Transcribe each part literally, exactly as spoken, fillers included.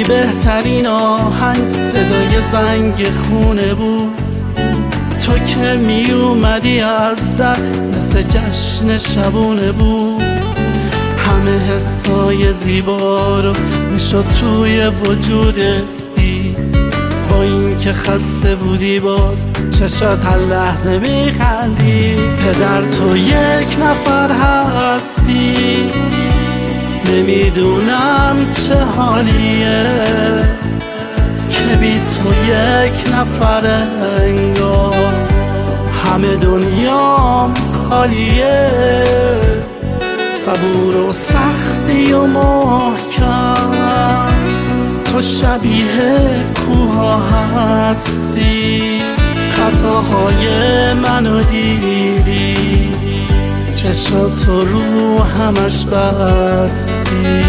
بودی بهترین آهنگ، صدای زنگ خونه بود. تو که می اومدی از در مثل جشن شبونه بود. همه حسای زیبا رو میشد توی وجودت دید. با این که خسته بودی باز چشات هر لحظه میخندی. پدر تو یک نفر هستی، نمیدونم چه حالیه که بی تو یک نفر انگار همه دنیام خالیه. صبور و سختی و محکم، تو شبیه کوها هستی. خطاهای منو دیدی، چشاتو رو همش بستی.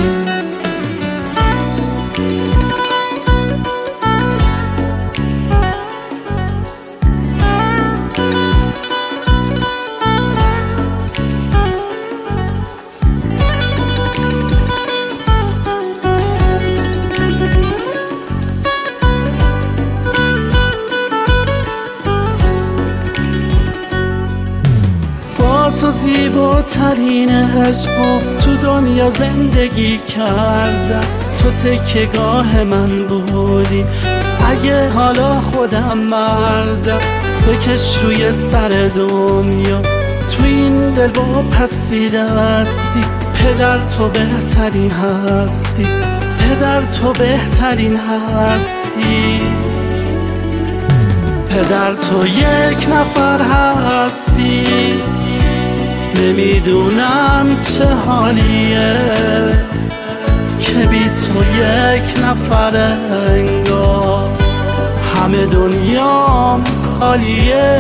تو زیباترین عشقو تو دنیا زندگی کردم. تو تکیه‌گاه من بودی اگه حالا خودم مردم. تو کش روی سر دنیا تو این دل با پستی دستی. پدر تو بهترین هستی، پدر تو بهترین هستی. پدر تو یک نفر هستی، نمیدونم چه حالیه که بی تو یک نفر انگار همه دنیام خالیه.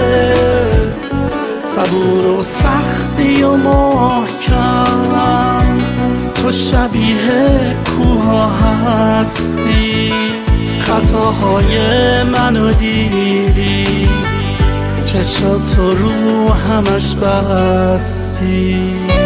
صبور و سختی و محکم، تو شبیه کوها هستی. خطاهای منو دیدی، چشاتو رو همش بستی.